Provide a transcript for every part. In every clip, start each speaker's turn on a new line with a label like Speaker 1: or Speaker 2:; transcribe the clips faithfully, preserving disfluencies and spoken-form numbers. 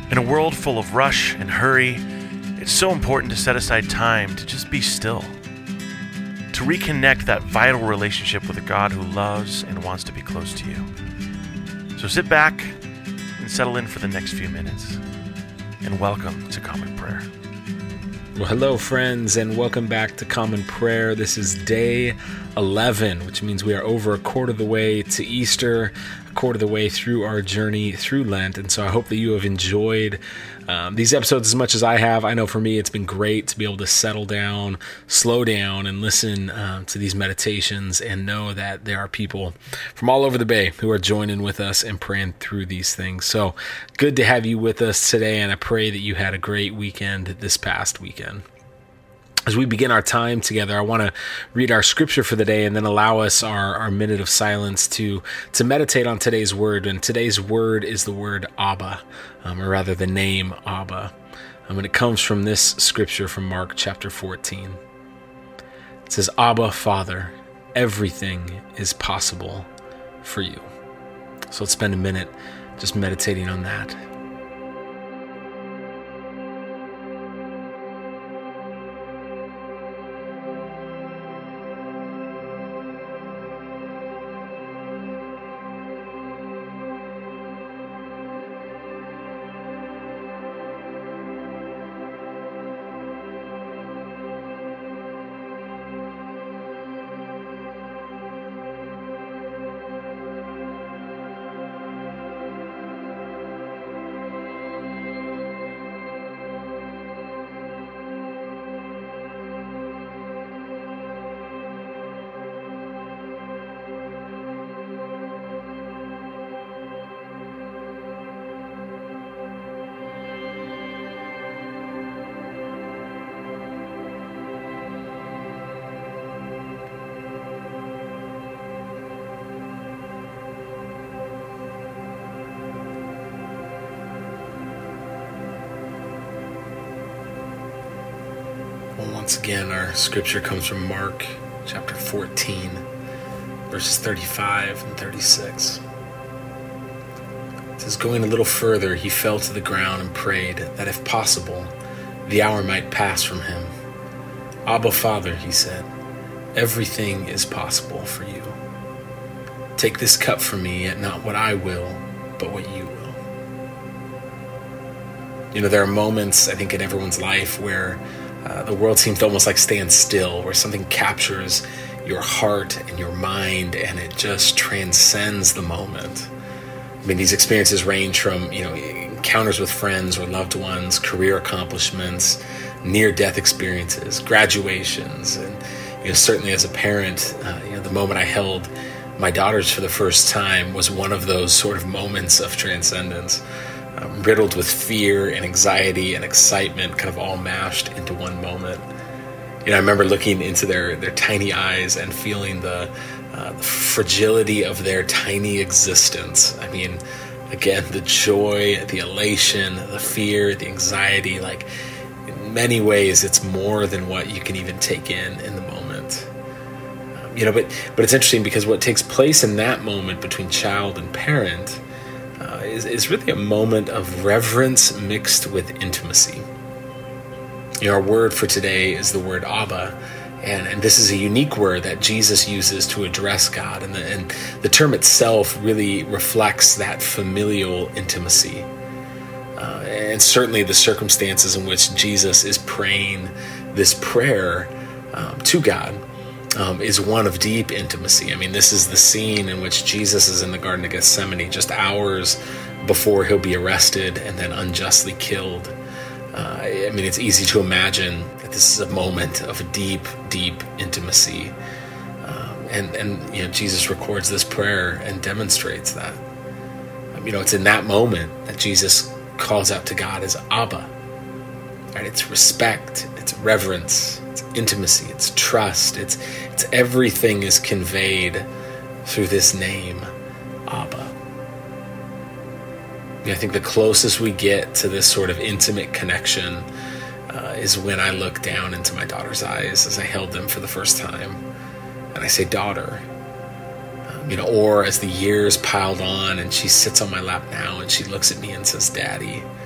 Speaker 1: In a world full of rush and hurry, it's so important to set aside time to just be still, to reconnect that vital relationship with a God who loves and wants to be close to you. So sit back and settle in for the next few minutes, and welcome to Common Prayer.
Speaker 2: Well, hello, friends, and welcome back to Common Prayer. This is day eleven, which means we are over a quarter of the way to Easter, a quarter of the way through our journey through Lent. And so I hope that you have enjoyed um, these episodes as much as I have. I know for me, it's been great to be able to settle down, slow down, and listen um, to these meditations and know that there are people from all over the Bay who are joining with us and praying through these things. So good to have you with us today, and I pray that you had a great weekend this past weekend. As we begin our time together, I want to read our scripture for the day and then allow us our, our minute of silence to, to meditate on today's word. And today's word is the word Abba, um, or rather the name Abba. Um, and it comes from this scripture from Mark chapter fourteen. It says, Abba, Father, everything is possible for you. So let's spend a minute just meditating on that. Well, once again, our scripture comes from Mark chapter fourteen, verses thirty-five and thirty-six. It says, going a little further, he fell to the ground and prayed that if possible, the hour might pass from him. Abba, Father, he said, everything is possible for you. Take this cup from me, yet not what I will, but what you will. You know, there are moments, I think, in everyone's life where Uh, the world seems to almost like stand still, where something captures your heart and your mind and it just transcends the moment. I mean, these experiences range from, you know, encounters with friends or loved ones, career accomplishments, near-death experiences, graduations, and, you know, certainly as a parent, uh, you know, the moment I held my daughters for the first time was one of those sort of moments of transcendence. Um, riddled with fear and anxiety and excitement, kind of all mashed into one moment. You know, I remember looking into their, their tiny eyes and feeling the, uh, the fragility of their tiny existence. I mean, again, the joy, the elation, the fear, the anxiety, like in many ways, it's more than what you can even take in in the moment. Um, you know, but, but it's interesting because what takes place in that moment between child and parent Uh, is, is really a moment of reverence mixed with intimacy. You know, our word for today is the word Abba, and, and this is a unique word that Jesus uses to address God, and the, and the term itself really reflects that familial intimacy. Uh, and certainly the circumstances in which Jesus is praying this prayer um, to God Um, is one of deep intimacy. I mean, this is the scene in which Jesus is in the Garden of Gethsemane just hours before he'll be arrested and then unjustly killed. Uh, I mean, it's easy to imagine that this is a moment of deep, deep intimacy. Um, and, and, you know, Jesus records this prayer and demonstrates that. Um, you know, it's in that moment that Jesus calls out to God as Abba. Right? It's respect, it's reverence, it's intimacy, it's trust, it's it's everything is conveyed through this name, Abba. I think the closest we get to this sort of intimate connection uh, is when I look down into my daughter's eyes as I held them for the first time, and I say, daughter. Um, you know, or as the years piled on and she sits on my lap now and she looks at me and says, Daddy.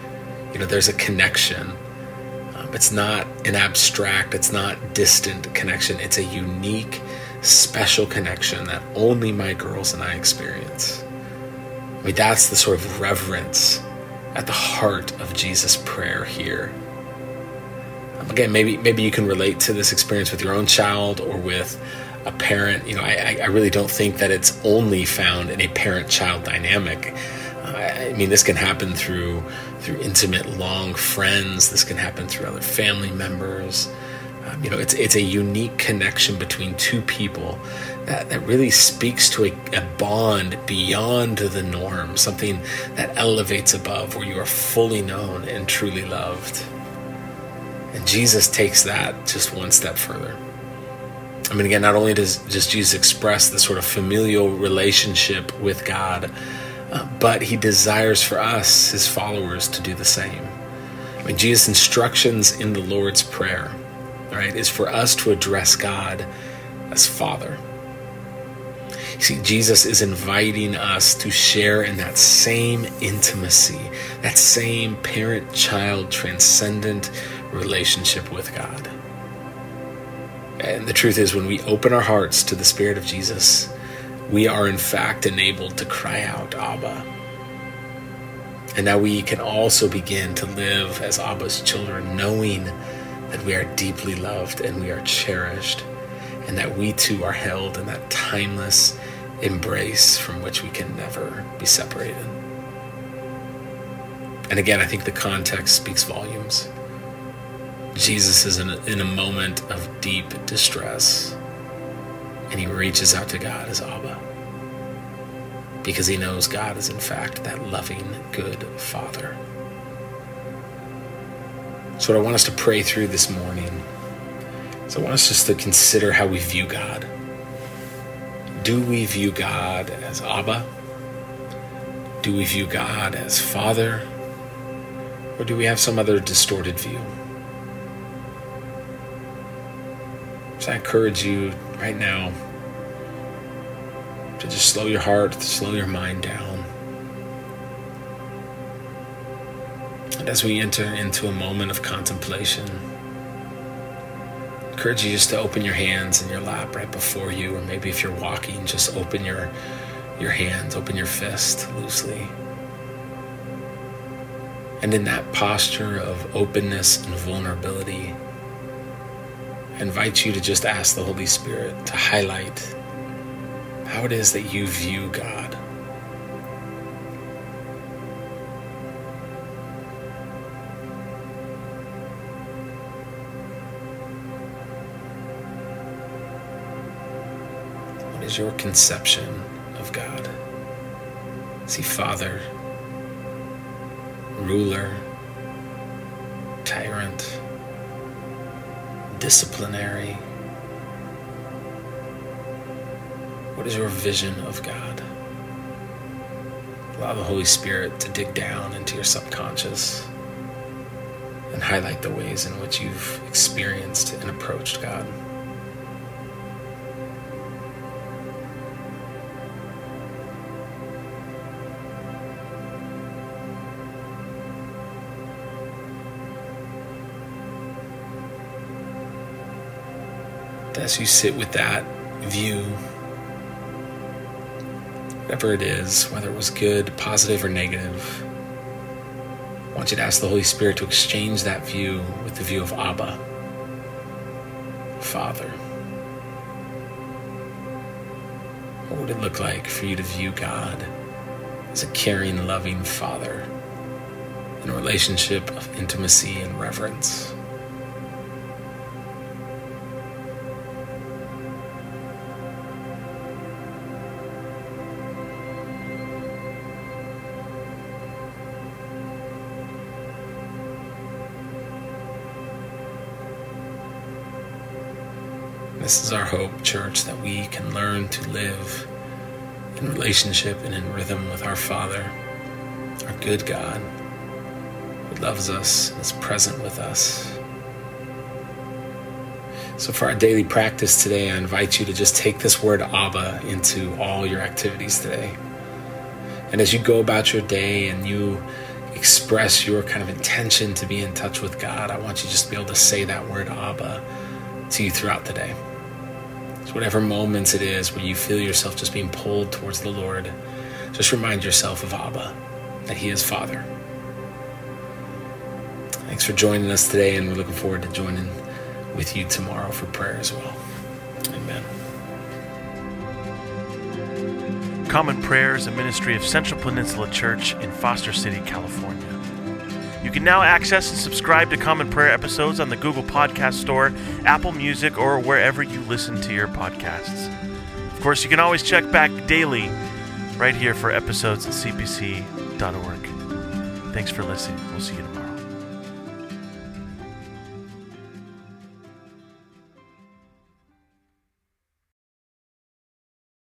Speaker 2: You know, there's a connection. Um, it's not an abstract, it's not distant connection. It's a unique, special connection that only my girls and I experience. I mean, that's the sort of reverence at the heart of Jesus' prayer here. Um, again, maybe maybe you can relate to this experience with your own child or with a parent. You know, I, I really don't think that it's only found in a parent-child dynamic. Uh, I mean, this can happen through through intimate, long friends. This can happen through other family members. Um, you know, it's it's a unique connection between two people that, that really speaks to a, a bond beyond the norm, something that elevates above, where you are fully known and truly loved. And Jesus takes that just one step further. I mean, again, not only does, does Jesus express the sort of familial relationship with God, uh, but he desires for us, his followers, to do the same. I mean, Jesus' instructions in the Lord's Prayer, right, is for us to address God as Father. You see, Jesus is inviting us to share in that same intimacy, that same parent-child transcendent relationship with God. And the truth is, when we open our hearts to the Spirit of Jesus, we are in fact enabled to cry out, Abba. And now we can also begin to live as Abba's children, knowing that we are deeply loved and we are cherished, and that we too are held in that timeless embrace from which we can never be separated. And again, I think the context speaks volumes. Jesus is in a, in a moment of deep distress, and he reaches out to God as Abba, because he knows God is in fact that loving, good Father. So what I want us to pray through this morning is I want us just to consider how we view God. Do we view God as Abba? Do we view God as Father? Or do we have some other distorted view? So I encourage you right now to just slow your heart, slow your mind down. And as we enter into a moment of contemplation, I encourage you just to open your hands in your lap right before you, or maybe if you're walking, just open your, your hands, open your fist loosely. And in that posture of openness and vulnerability, I invite you to just ask the Holy Spirit to highlight how it is that you view God. What is your conception of God? Is he Father, ruler, tyrant, disciplinary? What is your vision of God? Allow the Holy Spirit to dig down into your subconscious and highlight the ways in which you've experienced and approached God. As you sit with that view, whatever it is, whether it was good, positive, or negative, I want you to ask the Holy Spirit to exchange that view with the view of Abba, Father. What would it look like for you to view God as a caring, loving Father in a relationship of intimacy and reverence? This is our hope, church, that we can learn to live in relationship and in rhythm with our Father, our good God, who loves us and is present with us. So for our daily practice today, I invite you to just take this word Abba into all your activities today. And as you go about your day and you express your kind of intention to be in touch with God, I want you just to be able to say that word Abba to you throughout the day. So whatever moments it is where you feel yourself just being pulled towards the Lord, just remind yourself of Abba, that he is Father. Thanks for joining us today, and we're looking forward to joining with you tomorrow for prayer as well. Amen.
Speaker 1: Common Prayer is a ministry of Central Peninsula Church in Foster City, California. You can now access and subscribe to Common Prayer episodes on the Google Podcast Store, Apple Music, or wherever you listen to your podcasts. Of course, you can always check back daily right here for episodes at c p c dot org. Thanks for listening. We'll see you tomorrow.